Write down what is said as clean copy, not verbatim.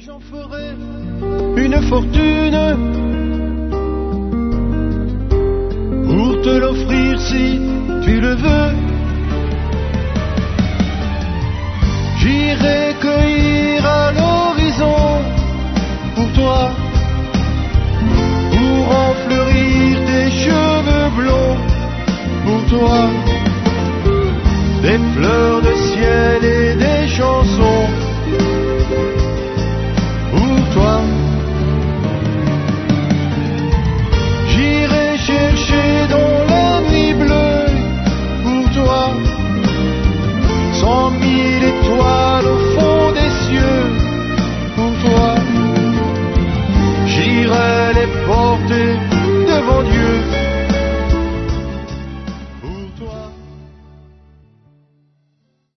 J'en ferai une fortune pour te l'offrir si tu le veux. J'irai cueillir à l'horizon pour toi, pour en fleurir tes cheveux blonds, pour toi, des fleurs de ciel et des champs